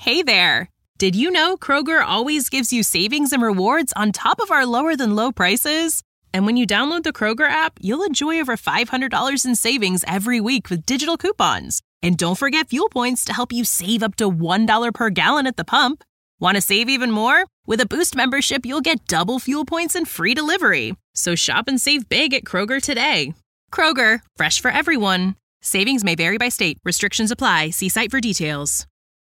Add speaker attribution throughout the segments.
Speaker 1: Hey there! Did you know Kroger always gives you savings and rewards on top of our lower-than-low prices? And when you download the Kroger app, you'll enjoy over $500 in savings every week with digital coupons. And don't forget fuel points to help you save up to $1 per gallon at the pump. Want to save even more? With a Boost membership, you'll get double fuel points and free delivery. So shop and save big at Kroger today. Kroger, fresh for everyone. Savings may vary by state. Restrictions apply. See site for details.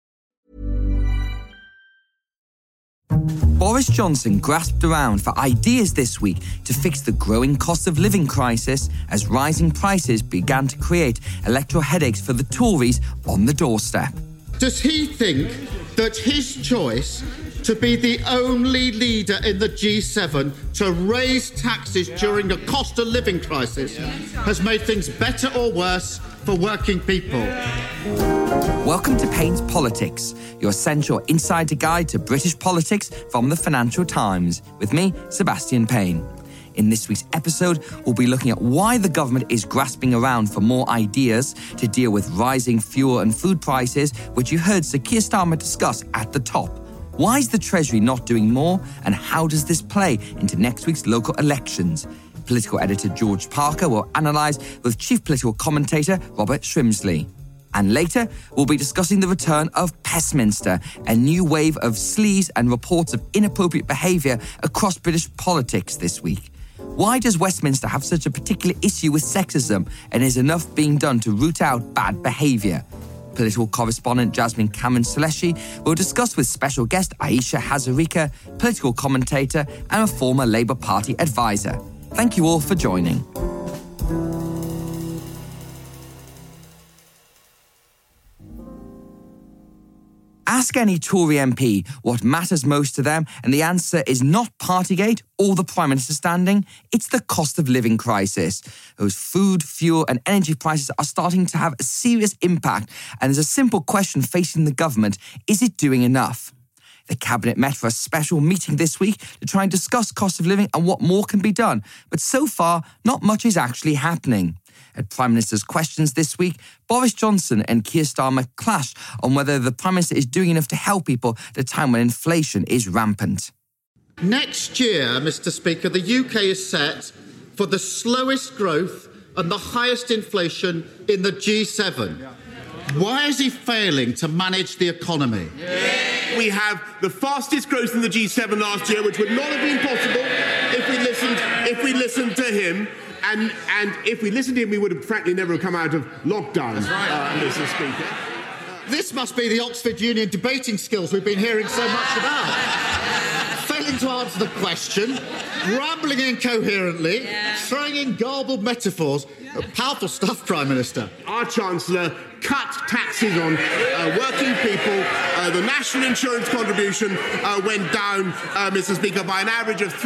Speaker 2: Boris Johnson grasped around for ideas this week to fix the growing cost of living crisis as rising prices began to create electoral headaches for the Tories on the doorstep.
Speaker 3: Does he think that his choice to be the only leader in the G7 to raise taxes during a cost of living crisis has made things better or worse for working people?
Speaker 2: Welcome to Payne's Politics, your essential insider guide to British politics from the Financial Times, with me, Sebastian Payne. In this week's episode, we'll be looking at why the government is grasping around for more ideas to deal with rising fuel and food prices, which you heard Sir Keir Starmer discuss at the top. Why is the Treasury not doing more, and how does this play into next week's local elections? Political editor George Parker will analyse with chief political commentator Robert Shrimsley. And later, we'll be discussing the return of Pestminster, a new wave of sleaze and reports of inappropriate behaviour across British politics this week. Why does Westminster have such a particular issue with sexism, and is enough being done to root out bad behaviour? Political correspondent Jasmine Cameron-Saleshi will discuss with special guest Aisha Hazarika, political commentator and a former Labour Party advisor. Thank you all for joining. Ask any Tory MP what matters most to them, and the answer is not Partygate or the Prime Minister standing. It's the cost of living crisis. Those food, fuel and energy prices are starting to have a serious impact, and there's a simple question facing the government: is it doing enough? The Cabinet met for a special meeting this week to try and discuss cost of living and what more can be done. But so far, not much is actually happening. At Prime Minister's Questions this week, Boris Johnson and Keir Starmer clash on whether the Prime Minister is doing enough to help people at a time when inflation is rampant.
Speaker 3: Next year, Mr. Speaker, the UK is set for the slowest growth and the highest inflation in the G7. Why is he failing to manage the economy?
Speaker 4: We have the fastest growth in the G7 last year, which would not have been possible if we listened to him. And if we listened to him, we would have frankly never come out of lockdown, Mr. Speaker.
Speaker 3: This must be the Oxford Union debating skills we've been hearing so much about. Failing to answer the question, rambling incoherently, throwing in garbled metaphors. Powerful stuff, Prime Minister.
Speaker 4: Our Chancellor cut taxes on working people. The national insurance contribution went down, Mr. Speaker, by an average of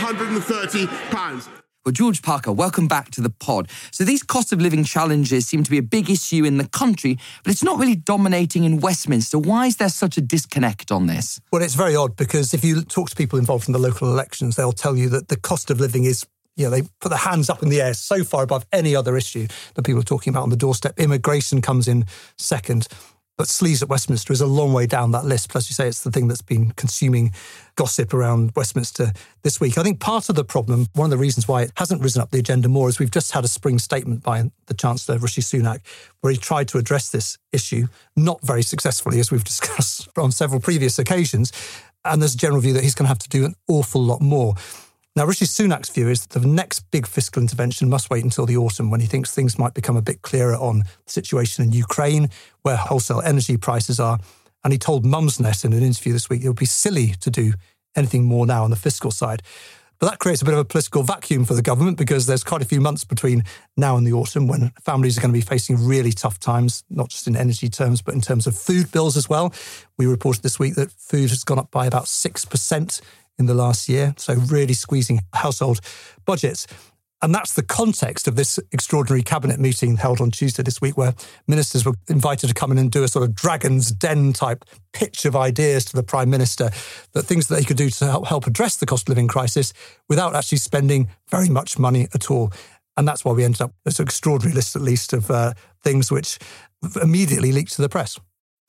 Speaker 4: £330.
Speaker 2: Well, George Parker, welcome back to the pod. So these cost of living challenges seem to be a big issue in the country, but it's not really dominating in Westminster. Why is there such a disconnect on this?
Speaker 5: Well, it's very odd because if you talk to people involved in the local elections, they'll tell you that the cost of living is, they put their hands up in the air so far above any other issue that people are talking about on the doorstep. Immigration comes in second. But sleaze at Westminster is a long way down that list. Plus, you say it's the thing that's been consuming gossip around Westminster this week. I think part of the problem, one of the reasons why it hasn't risen up the agenda more, is we've just had a spring statement by the Chancellor, Rishi Sunak, where he tried to address this issue, not very successfully, as we've discussed on several previous occasions. And there's a general view that he's going to have to do an awful lot more. Now, Rishi Sunak's view is that the next big fiscal intervention must wait until the autumn, when he thinks things might become a bit clearer on the situation in Ukraine, where wholesale energy prices are. And he told Mumsnet in an interview this week it would be silly to do anything more now on the fiscal side. But that creates a bit of a political vacuum for the government, because there's quite a few months between now and the autumn when families are going to be facing really tough times, not just in energy terms, but in terms of food bills as well. We reported this week that food has gone up by about 6% in the last year, so really squeezing household budgets. And that's the context of this extraordinary cabinet meeting held on Tuesday this week, where ministers were invited to come in and do a sort of Dragon's Den type pitch of ideas to the Prime Minister, that things that he could do to help address the cost of living crisis without actually spending very much money at all. And that's why we ended up with this extraordinary list, at least, of things which immediately leaked to the press.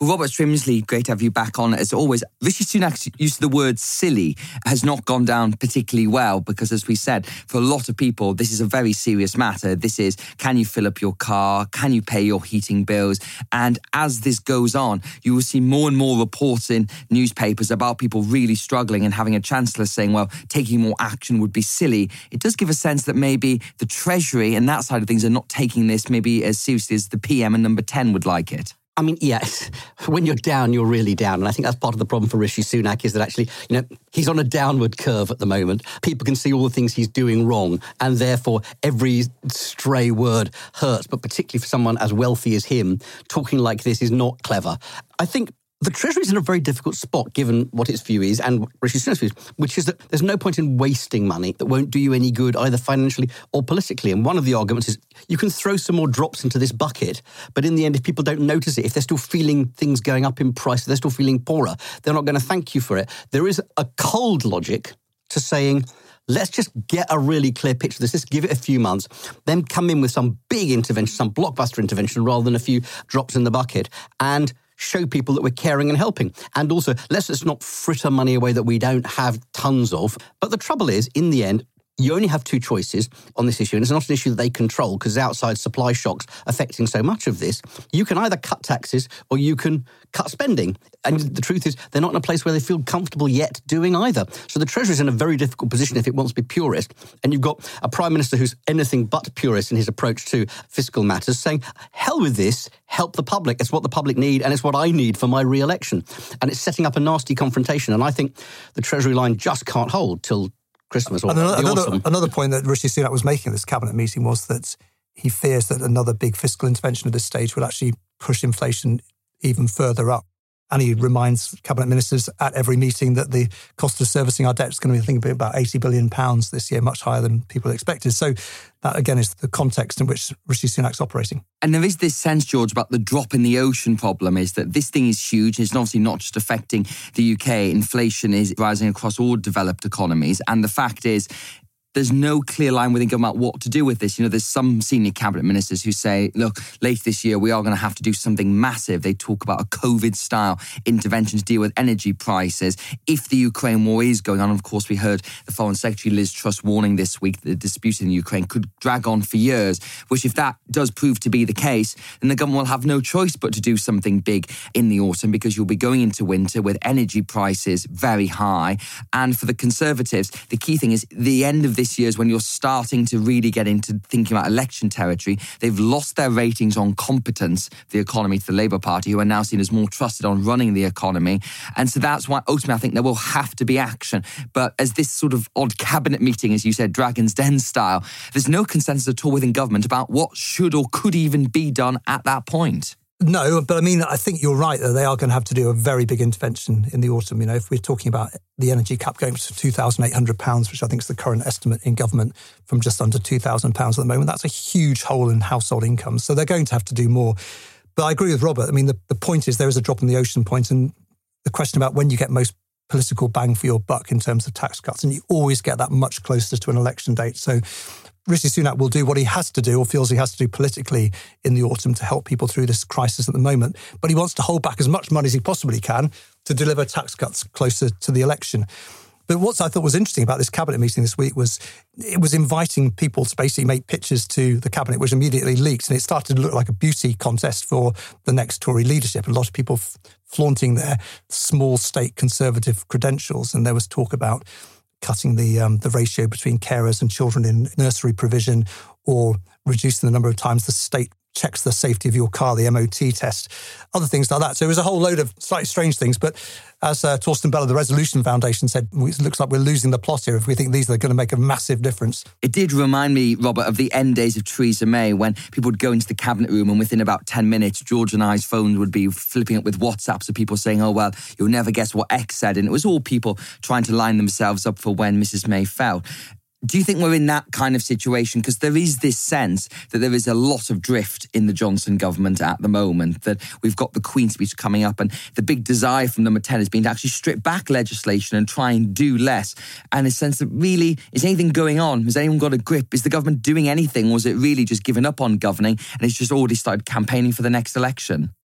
Speaker 2: Robert Strimsley, great to have you back on. As always, Rishi Sunak's use of the word silly has not gone down particularly well because, as we said, for a lot of people, this is a very serious matter. This is, can you fill up your car? Can you pay your heating bills? And as this goes on, you will see more and more reports in newspapers about people really struggling and having a chancellor saying, well, taking more action would be silly. It does give a sense that maybe the Treasury and that side of things are not taking this maybe as seriously as the PM and Number 10 would like it.
Speaker 6: I mean, yes, when you're down, you're really down. And I think that's part of the problem for Rishi Sunak is that actually, he's on a downward curve at the moment. People can see all the things he's doing wrong, and therefore every stray word hurts. But particularly for someone as wealthy as him, talking like this is not clever. I think the Treasury's in a very difficult spot, given what its view is, and Rishi Sunak's view, which is that there's no point in wasting money that won't do you any good, either financially or politically. And one of the arguments is you can throw some more drops into this bucket, but in the end, if people don't notice it, if they're still feeling things going up in price, if they're still feeling poorer, they're not going to thank you for it. There is a cold logic to saying, let's just get a really clear picture of this. Let's give it a few months, then come in with some big intervention, some blockbuster intervention, rather than a few drops in the bucket, and show people that we're caring and helping. And also, let's not fritter money away that we don't have tons of. But the trouble is, in the end, you only have two choices on this issue, and it's not an issue that they control because outside supply shocks affecting so much of this. You can either cut taxes or you can cut spending. And the truth is, they're not in a place where they feel comfortable yet doing either. So the Treasury's in a very difficult position if it wants to be purist. And you've got a Prime Minister who's anything but purist in his approach to fiscal matters, saying, hell with this, help the public. It's what the public need, and it's what I need for my re-election. And it's setting up a nasty confrontation. And I think the Treasury line just can't hold till Christmas or
Speaker 5: another point that Rishi Sunak was making at this cabinet meeting was that he fears that another big fiscal intervention at this stage will actually push inflation even further up. And he reminds cabinet ministers at every meeting that the cost of servicing our debt is going to be, I think, about £80 billion this year, much higher than people expected. So that, again, is the context in which Rishi Sunak's operating.
Speaker 2: And there is this sense, George, about the drop in the ocean problem is that this thing is huge. It's obviously not just affecting the UK. Inflation is rising across all developed economies. And the fact is, there's no clear line within government about what to do with this. There's some senior cabinet ministers who say, look, later this year, we are going to have to do something massive. They talk about a COVID-style intervention to deal with energy prices. If the Ukraine war is going on, of course, we heard the Foreign Secretary Liz Truss warning this week that the dispute in Ukraine could drag on for years, which if that does prove to be the case, then the government will have no choice but to do something big in the autumn because you'll be going into winter with energy prices very high. And for the Conservatives, the key thing is the end of this year is when you're starting to really get into thinking about election territory. They've lost their ratings on competence, the economy, to the Labour Party, who are now seen as more trusted on running the economy. And so that's why ultimately I think there will have to be action. But as this sort of odd cabinet meeting, as you said, Dragon's Den style, there's no consensus at all within government about what should or could even be done at that point.
Speaker 5: No, but I think you're right that they are going to have to do a very big intervention in the autumn. If we're talking about the energy cap going to £2,800, which I think is the current estimate in government from just under £2,000 at the moment, that's a huge hole in household income. So they're going to have to do more. But I agree with Robert. The point is there is a drop in the ocean point, and the question about when you get most political bang for your buck in terms of tax cuts, and you always get that much closer to an election date. So Rishi Sunak will do what he has to do or feels he has to do politically in the autumn to help people through this crisis at the moment. But he wants to hold back as much money as he possibly can to deliver tax cuts closer to the election. But what I thought was interesting about this cabinet meeting this week was it was inviting people to basically make pitches to the cabinet, which immediately leaked. And it started to look like a beauty contest for the next Tory leadership. A lot of people flaunting their small state conservative credentials. And there was talk about cutting the ratio between carers and children in nursery provision, or reducing the number of times the state checks the safety of your car, the MOT test, other things like that. So it was a whole load of slightly strange things. But as Torsten Bell of the Resolution Foundation said, it looks like we're losing the plot here if we think these are going to make a massive difference.
Speaker 2: It did remind me, Robert, of the end days of Theresa May, when people would go into the cabinet room and within about 10 minutes, George and I's phones would be flipping up with WhatsApps of people saying, oh, well, you'll never guess what X said. And it was all people trying to line themselves up for when Mrs May fell. Do you think we're in that kind of situation? Because there is this sense that there is a lot of drift in the Johnson government at the moment, that we've got the Queen's speech coming up, and the big desire from Number 10 has been to actually strip back legislation and try and do less. And a sense that really, is anything going on? Has anyone got a grip? Is the government doing anything? Or is it really just given up on governing and it's just already started campaigning for the next election?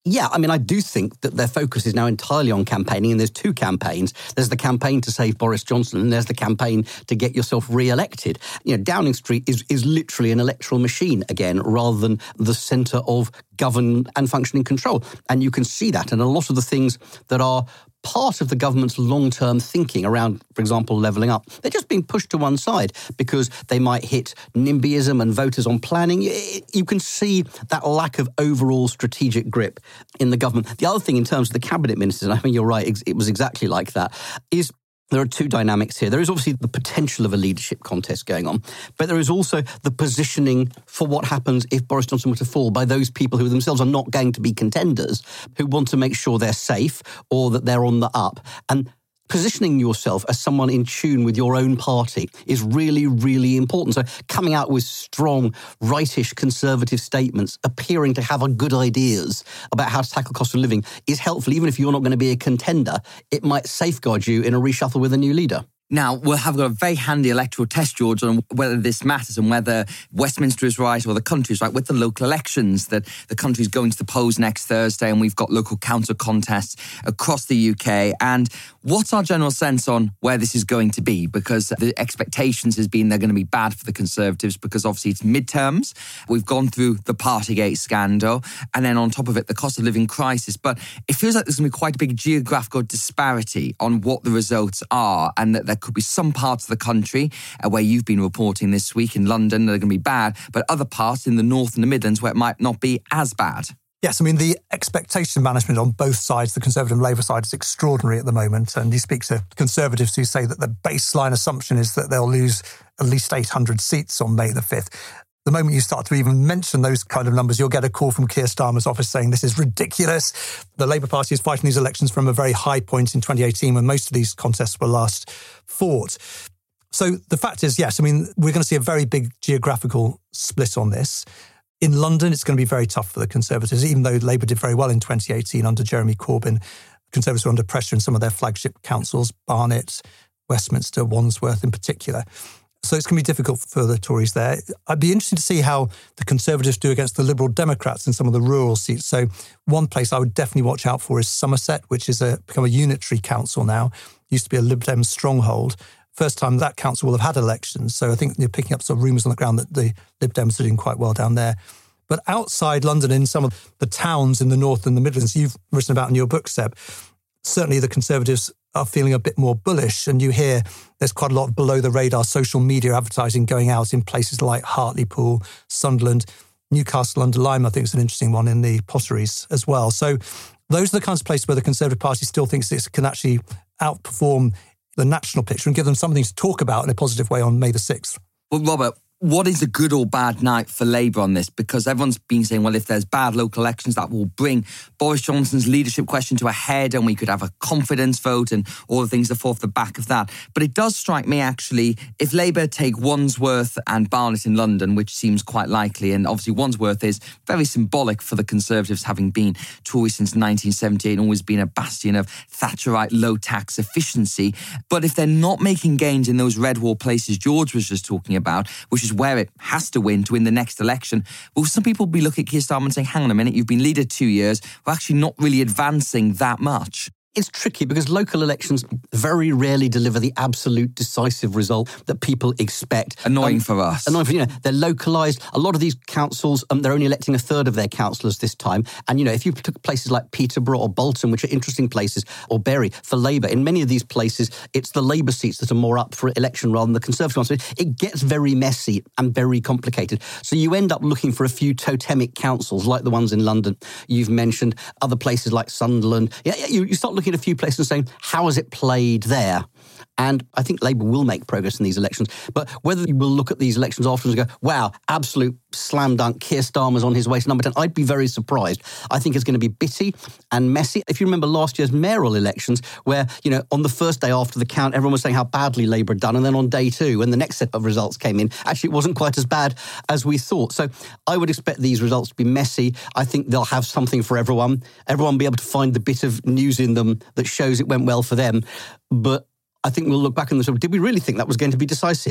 Speaker 6: Yeah, I mean, I do think that their focus is now entirely on campaigning, and there's two campaigns. There's the campaign to save Boris Johnson, and there's the campaign to get yourself re-elected. Downing Street is literally an electoral machine again, rather than the centre of govern and functioning control. And you can see that, and a lot of the things that are part of the government's long-term thinking around, for example, levelling up, they're just being pushed to one side because they might hit NIMBYism and voters on planning. You can see that lack of overall strategic grip in the government. The other thing in terms of the cabinet ministers, and I mean, you're right, it was exactly like that, is there are two dynamics here. There is obviously the potential of a leadership contest going on, but there is also the positioning for what happens if Boris Johnson were to fall by those people who themselves are not going to be contenders, who want to make sure they're safe or that they're on the up. And positioning yourself as someone in tune with your own party is really, really important. So coming out with strong, rightish, conservative statements, appearing to have good ideas about how to tackle cost of living is helpful. Even if you're not going to be a contender, it might safeguard you in a reshuffle with a new leader.
Speaker 2: Now, we'll have a very handy electoral test, George, on whether this matters and whether Westminster is right or the country is right with the local elections that the country's going to the polls next Thursday, and we've got local council contests across the UK. And what's our general sense on where this is going to be? Because the expectations has been they're going to be bad for the Conservatives because obviously it's midterms. We've gone through the Partygate scandal, and then on top of it, the cost of living crisis. But it feels like there's going to be quite a big geographical disparity on what the results are, and that there could be some parts of the country where you've been reporting this week in London that are going to be bad, but other parts in the North and the Midlands where it might not be as bad.
Speaker 5: Yes, I mean, the expectation management on both sides, the Conservative and Labour side, is extraordinary at the moment. And you speak to Conservatives who say that the baseline assumption is that they'll lose at least 800 seats on May the 5th. The moment you start to even mention those kind of numbers, you'll get a call from Keir Starmer's office saying this is ridiculous. The Labour Party is fighting these elections from a very high point in 2018 when most of these contests were last fought. So the fact is, yes, I mean, we're going to see a very big geographical split on this. In London, it's going to be very tough for the Conservatives, even though Labour did very well in 2018 under Jeremy Corbyn. Conservatives were under pressure in some of their flagship councils, Barnet, Westminster, Wandsworth in particular. So it's going to be difficult for the Tories there. I'd be interested to see how the Conservatives do against the Liberal Democrats in some of the rural seats. So one place I would definitely watch out for is Somerset, which is become a unitary council now. Used to be a Lib Dem stronghold. First time that council will have had elections. So I think you're picking up some rumours on the ground that the Lib Dems are doing quite well down there. But outside London, in some of the towns in the North and the Midlands you've written about in your book, Seb, certainly the Conservatives are feeling a bit more bullish, and you hear there's quite a lot of below-the-radar social media advertising going out in places like Hartlepool, Sunderland, Newcastle-under-Lyme, I think is an interesting one, in the Potteries as well. So those are the kinds of places where the Conservative Party still thinks it can actually outperform the national picture and give them something to talk about in a positive way on May the 6th.
Speaker 2: Well, Robert, what is a good or bad night for Labour on this? Because everyone's been saying, well, if there's bad local elections, that will bring Boris Johnson's leadership question to a head and we could have a confidence vote and all the things that fall off the back of that. But it does strike me, actually, if Labour take Wandsworth and Barnet in London, which seems quite likely, and obviously Wandsworth is very symbolic for the Conservatives, having been Tory since 1978 and always been a bastion of Thatcherite low-tax efficiency. But if they're not making gains in those red wall places George was just talking about, which is where it has to win the next election, will some people be looking at Keir Starmer and saying, hang on a minute, you've been leader 2 years, we're actually not really advancing that much?
Speaker 6: It's tricky because local elections very rarely deliver the absolute decisive result that people expect.
Speaker 2: Annoying for us.
Speaker 6: Annoying for, they're localised. A lot of these councils, they're only electing a third of their councillors this time. And, if you took places like Peterborough or Bolton, which are interesting places, or Bury, for Labour, in many of these places, it's the Labour seats that are more up for election rather than the Conservative ones. So it gets very messy and very complicated. So you end up looking for a few totemic councils, like the ones in London you've mentioned, other places like Sunderland. You start looking at a few places and saying, how has it played there? And I think Labour will make progress in these elections. But whether you will look at these elections afterwards and go, wow, absolute slam dunk, Keir Starmer's on his way to number 10, I'd be very surprised. I think it's going to be bitty and messy. If you remember last year's mayoral elections, where, on the first day after the count, everyone was saying how badly Labour had done. And then on day two, when the next set of results came in, actually it wasn't quite as bad as we thought. So I would expect these results to be messy. I think they'll have something for everyone. Everyone will be able to find the bit of news in them that shows it went well for them. But I think we'll look back and say, did we really think that was going to be decisive?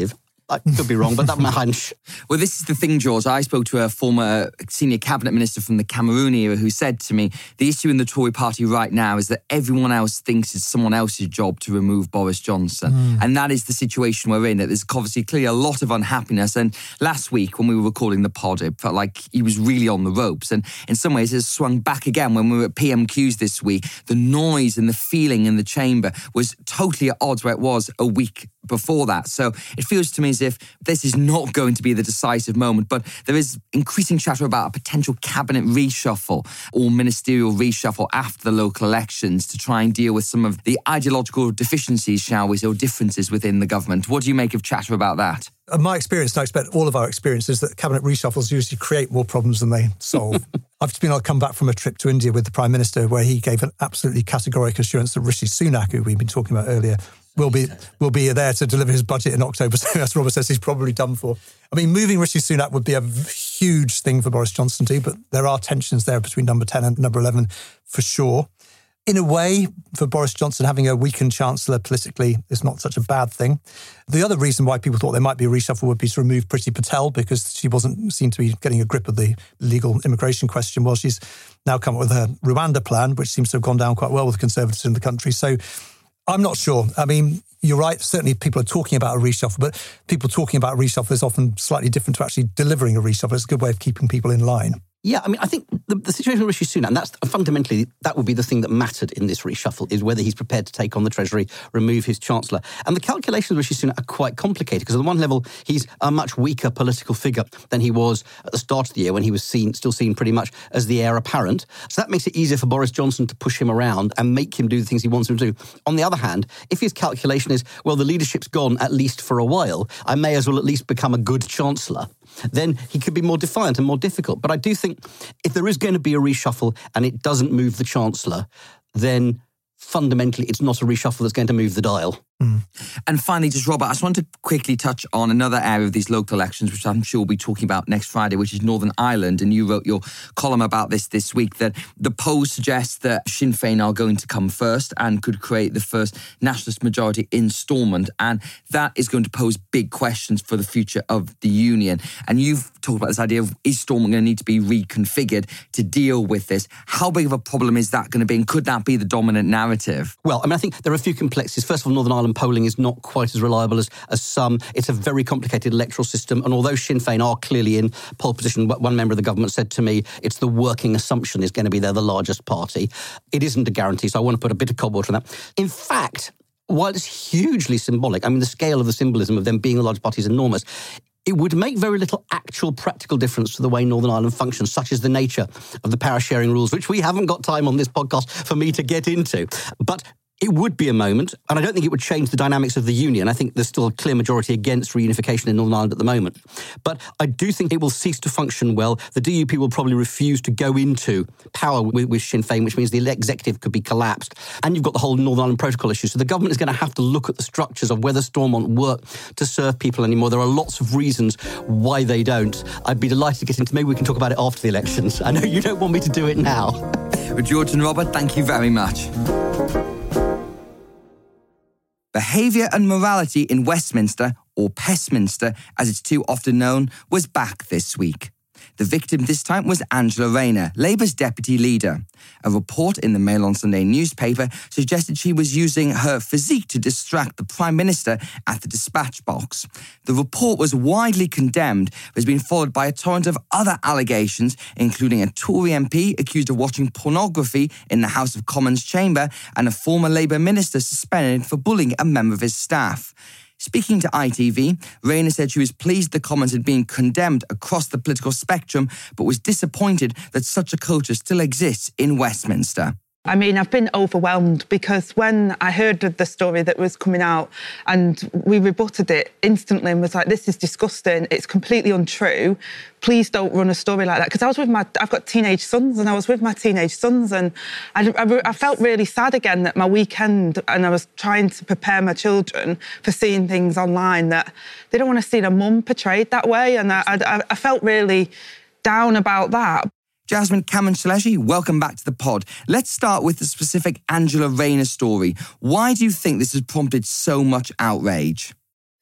Speaker 6: I could be wrong, but that's my hunch.
Speaker 2: Well, this is the thing, George. I spoke to a former senior cabinet minister from the Cameroon era who said to me, the issue in the Tory party right now is that everyone else thinks it's someone else's job to remove Boris Johnson. And that is the situation we're in. That there's obviously clearly a lot of unhappiness. And last week when we were recording the pod, it felt like he was really on the ropes. And in some ways, it's swung back again. When we were at PMQs this week, the noise and the feeling in the chamber was totally at odds where it was a week before that. So it feels to me as if this is not going to be the decisive moment, but there is increasing chatter about a potential cabinet reshuffle or ministerial reshuffle after the local elections to try and deal with some of the ideological deficiencies, shall we say, or differences within the government. What do you make of chatter about that?
Speaker 5: My experience, and I expect all of our experience, is that cabinet reshuffles usually create more problems than they solve. I've just come back from a trip to India with the Prime Minister where he gave an absolutely categorical assurance that Rishi Sunak, who we've been talking about earlier, will be there to deliver his budget in October. So as Robert says, he's probably done for. I mean, moving Rishi Sunak would be a huge thing for Boris Johnson too, but there are tensions there between number 10 and number 11 for sure. In a way, for Boris Johnson, having a weakened Chancellor politically is not such a bad thing. The other reason why people thought there might be a reshuffle would be to remove Priti Patel because she wasn't seen to be getting a grip of the legal immigration question. Well, she's now come up with her Rwanda plan, which seems to have gone down quite well with Conservatives in the country. So I'm not sure. I mean, you're right. Certainly people are talking about a reshuffle, but people talking about a reshuffle is often slightly different to actually delivering a reshuffle. It's a good way of keeping people in line.
Speaker 6: Yeah, I mean, I think the situation with Rishi Sunak, and that's fundamentally, that would be the thing that mattered in this reshuffle, is whether he's prepared to take on the Treasury, remove his Chancellor. And the calculations of Rishi Sunak are quite complicated, because on the one level, he's a much weaker political figure than he was at the start of the year when he was still seen pretty much as the heir apparent. So that makes it easier for Boris Johnson to push him around and make him do the things he wants him to do. On the other hand, if his calculation is, well, the leadership's gone at least for a while, I may as well at least become a good Chancellor, then he could be more defiant and more difficult. But I do think if there is going to be a reshuffle and it doesn't move the Chancellor, then fundamentally it's not a reshuffle that's going to move the dial.
Speaker 2: And finally, just Robert, I just want to quickly touch on another area of these local elections, which I'm sure we'll be talking about next Friday, which is Northern Ireland. And you wrote your column about this week, that the polls suggest that Sinn Féin are going to come first and could create the first nationalist majority in Stormont. And that is going to pose big questions for the future of the union. And you've talked about this idea of, is Stormont going to need to be reconfigured to deal with this? How big of a problem is that going to be? And could that be the dominant narrative?
Speaker 6: Well, I mean, I think there are a few complexities. First of all, Northern Ireland polling is not quite as reliable as some. It's a very complicated electoral system. And although Sinn Féin are clearly in pole position, one member of the government said to me, it's the working assumption is going to be they're the largest party. It isn't a guarantee, so I want to put a bit of cold water on that. In fact, while it's hugely symbolic, I mean, the scale of the symbolism of them being the largest party is enormous, it would make very little actual practical difference to the way Northern Ireland functions, such as the nature of the power sharing rules, which we haven't got time on this podcast for me to get into. But it would be a moment, and I don't think it would change the dynamics of the union. I think there's still a clear majority against reunification in Northern Ireland at the moment. But I do think it will cease to function well. The DUP will probably refuse to go into power with Sinn Féin, which means the executive could be collapsed. And you've got the whole Northern Ireland Protocol issue. So the government is going to have to look at the structures of whether Stormont work to serve people anymore. There are lots of reasons why they don't. I'd be delighted to get into, maybe we can talk about it after the elections. I know you don't want me to do it now.
Speaker 2: George and Robert, thank you very much. Behaviour and morality in Westminster, or Pestminster as it's too often known, was back this week. The victim this time was Angela Rayner, Labour's deputy leader. A report in the Mail on Sunday newspaper suggested she was using her physique to distract the Prime Minister at the dispatch box. The report was widely condemned, but has been followed by a torrent of other allegations, including a Tory MP accused of watching pornography in the House of Commons chamber and a former Labour minister suspended for bullying a member of his staff. Speaking to ITV, Rayner said she was pleased the comments had been condemned across the political spectrum, but was disappointed that such a culture still exists in Westminster.
Speaker 7: I mean, I've been overwhelmed because when I heard of the story that was coming out and we rebutted it instantly and was like, this is disgusting, it's completely untrue, please don't run a story like that. Because I've got teenage sons and I was with my teenage sons and I felt really sad again that my weekend, and I was trying to prepare my children for seeing things online that they don't want to see their mum portrayed that way, and I felt really down about that.
Speaker 2: Jasmine Cameron-Shaleshi, welcome back to the pod. Let's start with the specific Angela Rayner story. Why do you think this has prompted so much outrage?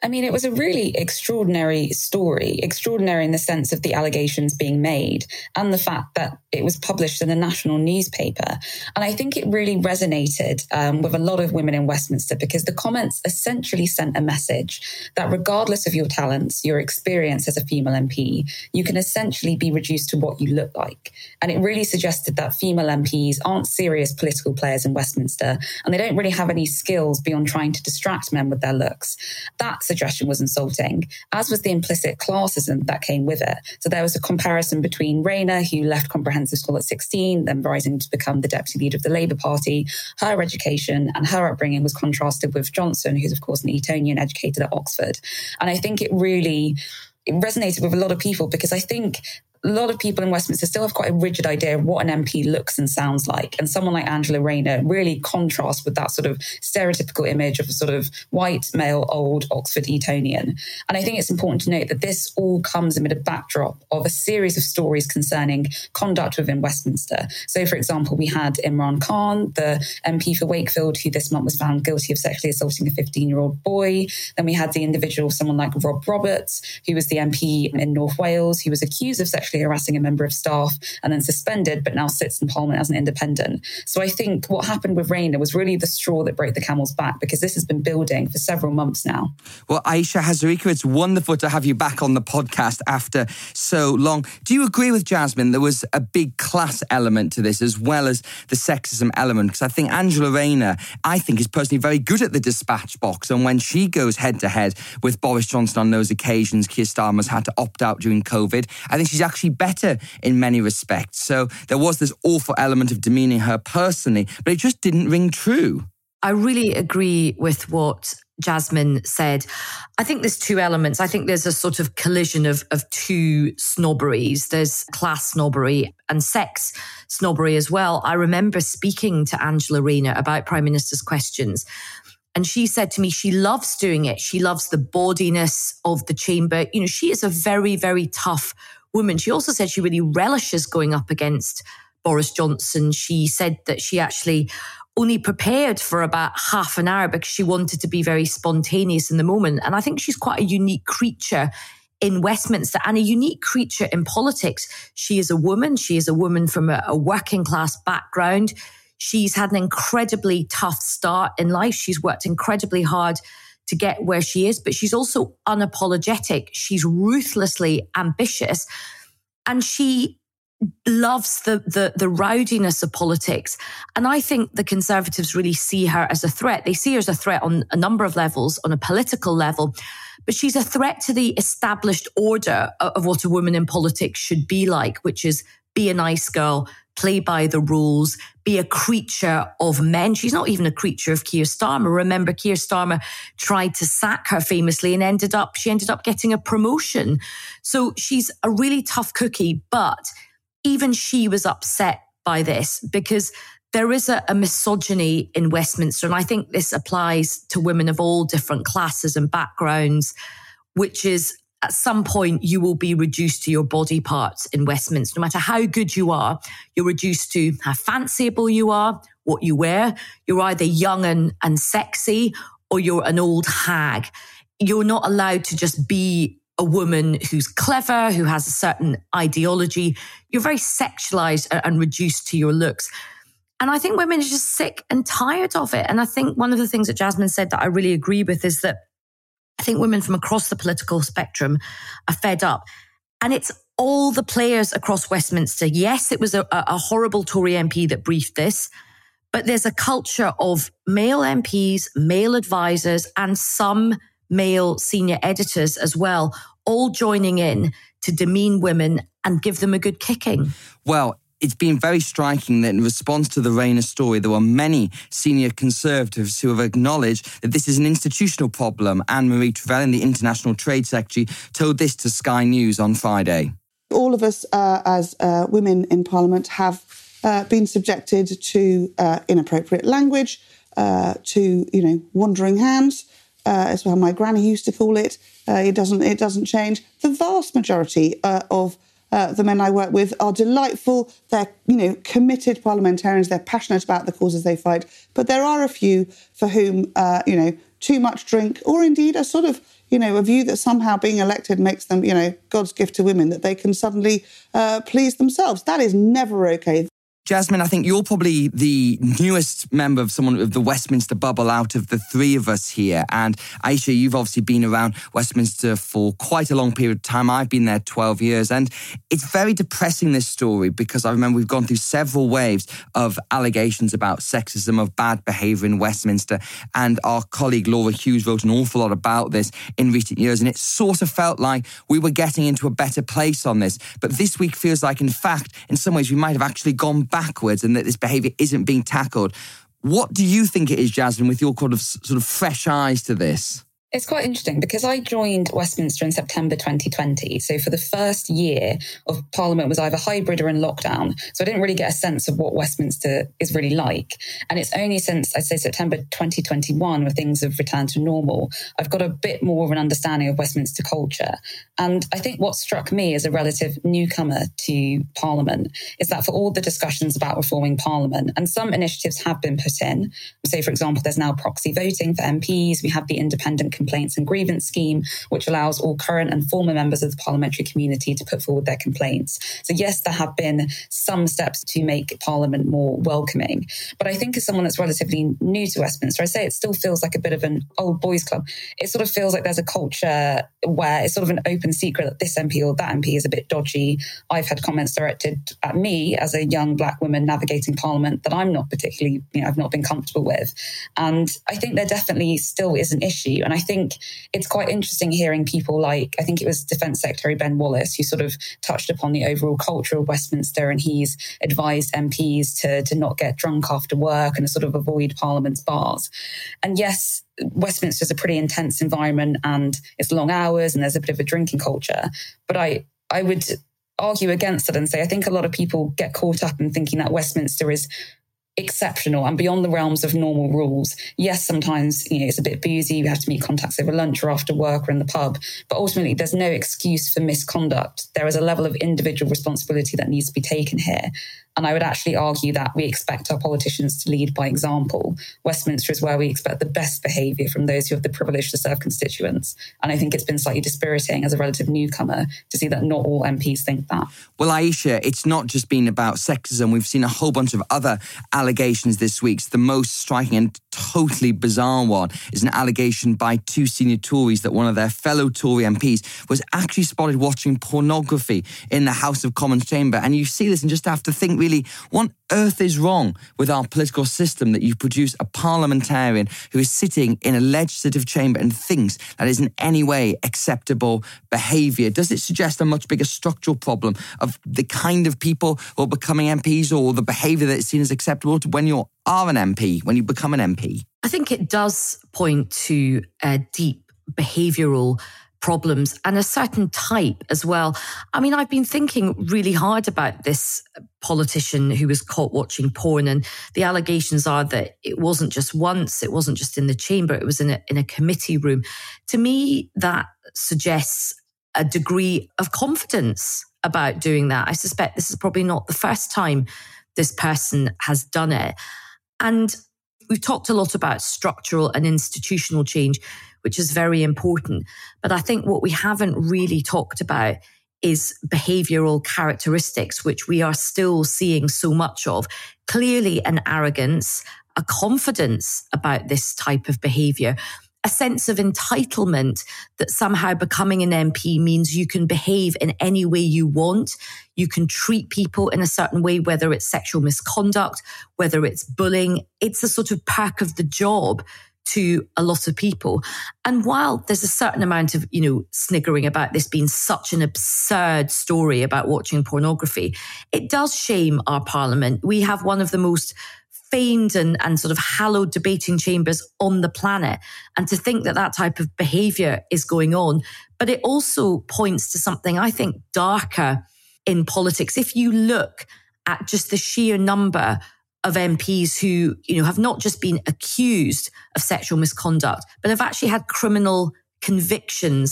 Speaker 8: I mean, it was a really extraordinary story, extraordinary in the sense of the allegations being made and the fact that it was published in a national newspaper. And I think it really resonated with a lot of women in Westminster, because the comments essentially sent a message that regardless of your talents, your experience as a female MP, you can essentially be reduced to what you look like. And it really suggested that female MPs aren't serious political players in Westminster, and they don't really have any skills beyond trying to distract men with their looks. That suggestion was insulting, as was the implicit classism that came with it. So there was a comparison between Rayner, who left comprehensive school at 16, then rising to become the deputy leader of the Labour Party. Her education and her upbringing was contrasted with Johnson, who's of course an Etonian, educated at Oxford. And I think it resonated with a lot of people, because I think a lot of people in Westminster still have quite a rigid idea of what an MP looks and sounds like. And someone like Angela Rayner really contrasts with that sort of stereotypical image of a sort of white, male, old Oxford Etonian. And I think it's important to note that this all comes amid a backdrop of a series of stories concerning conduct within Westminster. So, for example, we had Imran Khan, the MP for Wakefield, who this month was found guilty of sexually assaulting a 15-year-old boy. Then we had the individual, someone like Rob Roberts, who was the MP in North Wales, who was accused of sexually harassing a member of staff and then suspended, but now sits in Parliament as an independent. So I think what happened with Rayner was really the straw that broke the camel's back, because this has been building for several months now.
Speaker 2: Well, Ayesha Hazarika, it's wonderful to have you back on the podcast after so long. Do you agree with Jasmine? There was a big class element to this as well as the sexism element, because I think Angela Rayner, is personally very good at the dispatch box, and when she goes head-to-head with Boris Johnson on those occasions Keir Starmer's had to opt out during COVID, I think she's actually better in many respects. So there was this awful element of demeaning her personally, but it just didn't ring true.
Speaker 9: I really agree with what Jasmine said. I think there's two elements. I think there's a sort of collision of two snobberies. There's class snobbery and sex snobbery as well. I remember speaking to Angela Rayner about Prime Minister's questions, and she said to me she loves doing it. She loves the bawdiness of the chamber. You know, she is a very, very tough woman. She also said she really relishes going up against Boris Johnson. She said that she actually only prepared for about half an hour because she wanted to be very spontaneous in the moment. And I think she's quite a unique creature in Westminster and a unique creature in politics. She is a woman. She is a woman from a working class background. She's had an incredibly tough start in life. She's worked incredibly hard to get where she is, but she's also unapologetic. She's ruthlessly ambitious, and she loves the rowdiness of politics. And I think the Conservatives really see her as a threat. They see her as a threat on a number of levels, on a political level, but she's a threat to the established order of what a woman in politics should be like, which is be a nice girl, play by the rules, be a creature of men. She's not even a creature of Keir Starmer. Remember, Keir Starmer tried to sack her famously and she ended up getting a promotion. So she's a really tough cookie, but even she was upset by this because there is a misogyny in Westminster. And I think this applies to women of all different classes and backgrounds, which is at some point, you will be reduced to your body parts in Westminster. No matter how good you are, you're reduced to how fanciable you are, what you wear. You're either young and sexy, or you're an old hag. You're not allowed to just be a woman who's clever, who has a certain ideology. You're very sexualized and reduced to your looks. And I think women are just sick and tired of it. And I think one of the things that Jasmine said that I really agree with is that I think women from across the political spectrum are fed up. And it's all the players across Westminster. Yes, it was a horrible Tory MP that briefed this, but there's a culture of male MPs, male advisors, and some male senior editors as well, all joining in to demean women and give them a good kicking.
Speaker 2: Well, it's been very striking that in response to the Rayner story, there were many senior Conservatives who have acknowledged that this is an institutional problem. Anne-Marie Trevelyan, the International Trade Secretary, told this to Sky News on Friday.
Speaker 10: All of us as women in Parliament have been subjected to inappropriate language, to wandering hands. Is how my granny used to call it. It doesn't change. The vast majority of the men I work with are delightful. They're, committed parliamentarians. They're passionate about the causes they fight. But there are a few for whom, too much drink, or indeed a sort of, a view that somehow being elected makes them, God's gift to women, that they can suddenly please themselves. That is never okay.
Speaker 2: Jasmine, I think you're probably the newest member of the Westminster bubble out of the three of us here. And Aisha, you've obviously been around Westminster for quite a long period of time. I've been there 12 years. And it's very depressing, this story, because I remember we've gone through several waves of allegations about sexism, of bad behaviour in Westminster. And our colleague Laura Hughes wrote an awful lot about this in recent years. And it sort of felt like we were getting into a better place on this. But this week feels like, in fact, in some ways, we might have actually gone backwards and that this behaviour isn't being tackled. What do you think it is, Jasmine, with your sort of fresh eyes to this?
Speaker 8: It's quite interesting because I joined Westminster in September 2020. So for the first year of Parliament was either hybrid or in lockdown. So I didn't really get a sense of what Westminster is really like. And it's only since, I'd say, September 2021, where things have returned to normal, I've got a bit more of an understanding of Westminster culture. And I think what struck me as a relative newcomer to Parliament is that for all the discussions about reforming Parliament, and some initiatives have been put in, say, for example, there's now proxy voting for MPs. We have the independent complaints and grievance scheme, which allows all current and former members of the parliamentary community to put forward their complaints. So yes, there have been some steps to make Parliament more welcoming. But I think as someone that's relatively new to Westminster, I say it still feels like a bit of an old boys club. It sort of feels like there's a culture where it's sort of an open secret that this MP or that MP is a bit dodgy. I've had comments directed at me as a young black woman navigating Parliament that I'm not particularly, I've not been comfortable with. And I think there definitely still is an issue. And I think it's quite interesting hearing people like, I think it was Defence Secretary Ben Wallace, who sort of touched upon the overall culture of Westminster, and he's advised MPs to not get drunk after work and to sort of avoid Parliament's bars. And yes, Westminster is a pretty intense environment and it's long hours and there's a bit of a drinking culture. But I would argue against it and say I think a lot of people get caught up in thinking that Westminster is exceptional and beyond the realms of normal rules. Yes, sometimes it's a bit boozy, you have to meet contacts over lunch or after work or in the pub, but ultimately there's no excuse for misconduct. There is a level of individual responsibility that needs to be taken here. And I would actually argue that we expect our politicians to lead by example. Westminster is where we expect the best behaviour from those who have the privilege to serve constituents. And I think it's been slightly dispiriting as a relative newcomer to see that not all MPs think that.
Speaker 2: Well, Aisha, it's not just been about sexism. We've seen a whole bunch of other allegations this week. The most striking and totally bizarre one is an allegation by two senior Tories that one of their fellow Tory MPs was actually spotted watching pornography in the House of Commons chamber. And you see this and just have to think, really, what on earth is wrong with our political system that you produce a parliamentarian who is sitting in a legislative chamber and thinks that is in any way acceptable behaviour? Does it suggest a much bigger structural problem of the kind of people who are becoming MPs, or the behaviour that is seen as acceptable to when you are an MP, when you become an MP?
Speaker 9: I think it does point to deep behavioural problems and a certain type as well. I mean, I've been thinking really hard about this politician who was caught watching porn, and the allegations are that it wasn't just once, it wasn't just in the chamber, it was in a committee room. To me, that suggests a degree of confidence about doing that. I suspect this is probably not the first time this person has done it. And we've talked a lot about structural and institutional change, which is very important. But I think what we haven't really talked about is behavioural characteristics, which we are still seeing so much of. Clearly an arrogance, a confidence about this type of behaviour, a sense of entitlement that somehow becoming an MP means you can behave in any way you want. You can treat people in a certain way, whether it's sexual misconduct, whether it's bullying. It's a sort of perk of the job to a lot of people. And while there's a certain amount of, sniggering about this being such an absurd story about watching pornography, it does shame our parliament. We have one of the most famed and sort of hallowed debating chambers on the planet. And to think that that type of behaviour is going on, but it also points to something I think darker in politics. If you look at just the sheer number of MPs who, have not just been accused of sexual misconduct, but have actually had criminal convictions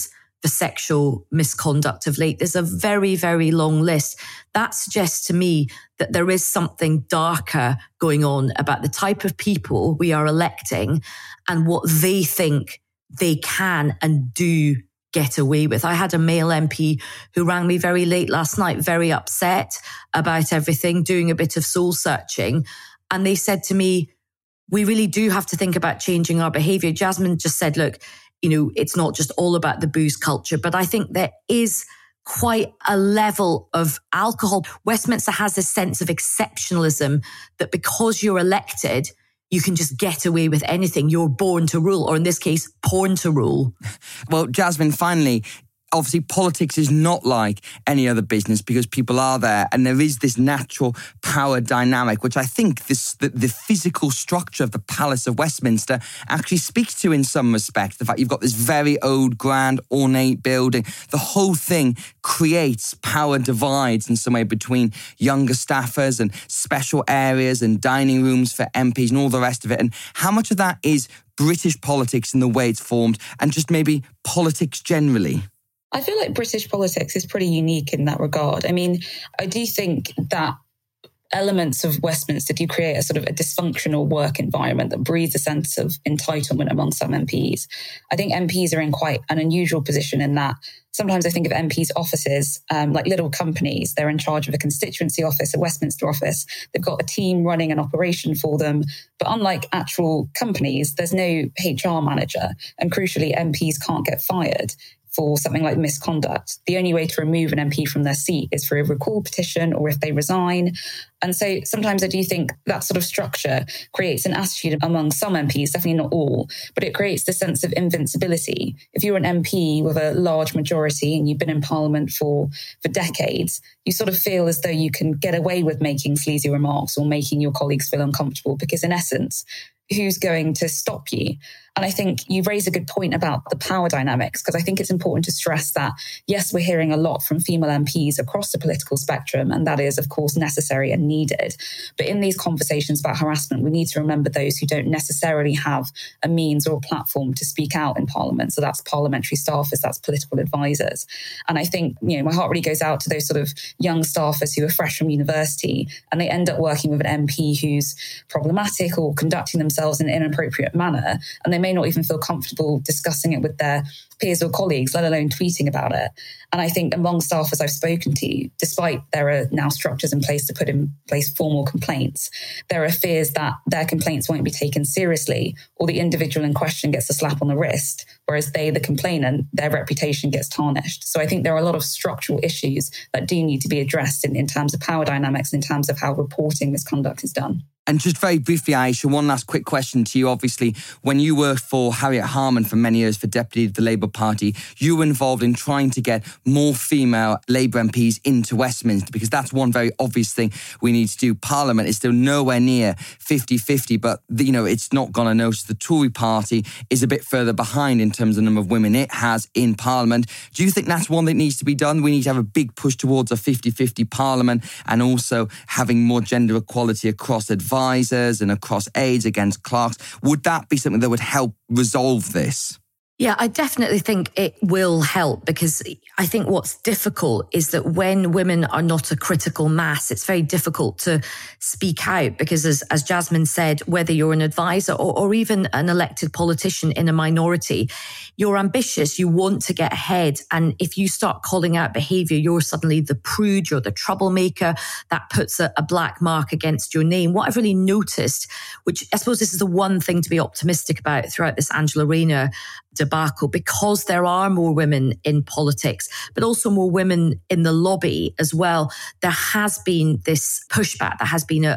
Speaker 9: the sexual misconduct of late. There's a very, very long list. That suggests to me that there is something darker going on about the type of people we are electing and what they think they can and do get away with. I had a male MP who rang me very late last night, very upset about everything, doing a bit of soul searching. And they said to me, we really do have to think about changing our behaviour. Jasmine just said, look, it's not just all about the booze culture, but I think there is quite a level of alcohol. Westminster has this sense of exceptionalism that because you're elected, you can just get away with anything. You're born to rule, or in this case, porn to rule.
Speaker 2: Well, Jasmine, finally, obviously politics is not like any other business because people are there and there is this natural power dynamic, which I think the physical structure of the Palace of Westminster actually speaks to in some respect. The fact you've got this very old, grand, ornate building. The whole thing creates power divides in some way between younger staffers and special areas and dining rooms for MPs and all the rest of it. And how much of that is British politics in the way it's formed and just maybe politics generally?
Speaker 8: I feel like British politics is pretty unique in that regard. I mean, I do think that elements of Westminster do create a sort of a dysfunctional work environment that breeds a sense of entitlement among some MPs. I think MPs are in quite an unusual position in that sometimes I think of MPs' offices like little companies. They're in charge of a constituency office, a Westminster office. They've got a team running an operation for them. But unlike actual companies, there's no HR manager. And crucially, MPs can't get fired for something like misconduct. The only way to remove an MP from their seat is through a recall petition or if they resign. And so sometimes I do think that sort of structure creates an attitude among some MPs, definitely not all, but it creates the sense of invincibility. If you're an MP with a large majority and you've been in Parliament for decades, you sort of feel as though you can get away with making sleazy remarks or making your colleagues feel uncomfortable because in essence, who's going to stop you? And I think you raise a good point about the power dynamics, because I think it's important to stress that, yes, we're hearing a lot from female MPs across the political spectrum, and that is, of course, necessary and needed. But in these conversations about harassment, we need to remember those who don't necessarily have a means or a platform to speak out in Parliament. So that's parliamentary staffers, that's political advisors. And I think, my heart really goes out to those sort of young staffers who are fresh from university, and they end up working with an MP who's problematic or conducting themselves in an inappropriate manner, and they may not even feel comfortable discussing it with their peers or colleagues, let alone tweeting about it. And I think among staffers I've spoken to, despite there are now structures in place to put in place formal complaints, there are fears that their complaints won't be taken seriously, or the individual in question gets a slap on the wrist, whereas they, the complainant, their reputation gets tarnished. So I think there are a lot of structural issues that do need to be addressed in terms of power dynamics, in terms of how reporting misconduct is done.
Speaker 2: And just very briefly, Aisha, one last quick question to you. Obviously, when you worked for Harriet Harman for many years for Deputy of the Labour Party, you were involved in trying to get more female Labour MPs into Westminster, because that's one very obvious thing we need to do. Parliament is still nowhere near 50-50, but, it's not going to notice the Tory party is a bit further behind in terms of the number of women it has in Parliament. Do you think that's one that needs to be done? We need to have a big push towards a 50-50 Parliament and also having more gender equality across advisors and across aides against clerks. Would that be something that would help resolve this?
Speaker 9: Yeah, I definitely think it will help, because I think what's difficult is that when women are not a critical mass, it's very difficult to speak out, because as Jasmine said, whether you're an advisor or even an elected politician in a minority, you're ambitious, you want to get ahead. And if you start calling out behaviour, you're suddenly the prude, you're the troublemaker. That puts a black mark against your name. What I've really noticed, which I suppose this is the one thing to be optimistic about throughout this Angela Rayner debacle, because there are more women in politics, but also more women in the lobby as well. There has been this pushback. There has been a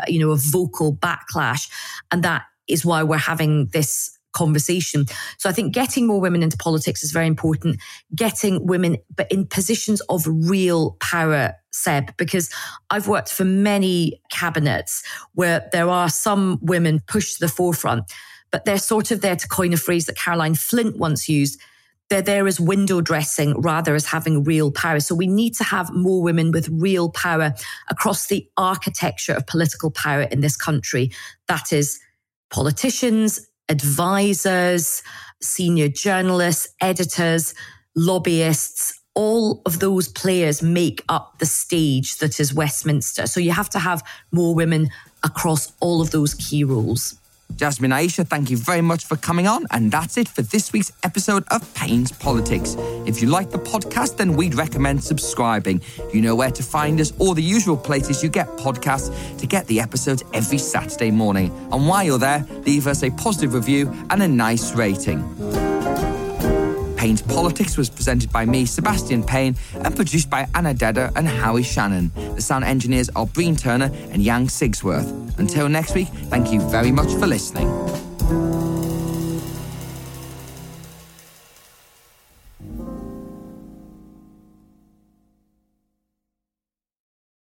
Speaker 9: vocal backlash, and that is why we're having this conversation. So I think getting more women into politics is very important. Getting women, but in positions of real power, Seb, because I've worked for many cabinets where there are some women pushed to the forefront, but they're sort of there, to coin a phrase that Caroline Flint once used, they're there as window dressing rather as having real power. So we need to have more women with real power across the architecture of political power in this country. That is politicians, advisors, senior journalists, editors, lobbyists, all of those players make up the stage that is Westminster. So you have to have more women across all of those key roles.
Speaker 2: Jasmine Aisha, thank you very much for coming on. And that's it for this week's episode of Payne's Politics. If you like the podcast, then we'd recommend subscribing. You know where to find us, all the usual places you get podcasts to get the episodes every Saturday morning. And while you're there, leave us a positive review and a nice rating. Payne's Politics was presented by me, Sebastian Payne, and produced by Anna Dedder and Howie Shannon. The sound engineers are Breen Turner and Yang Sigsworth. Until next week, thank you very much for listening.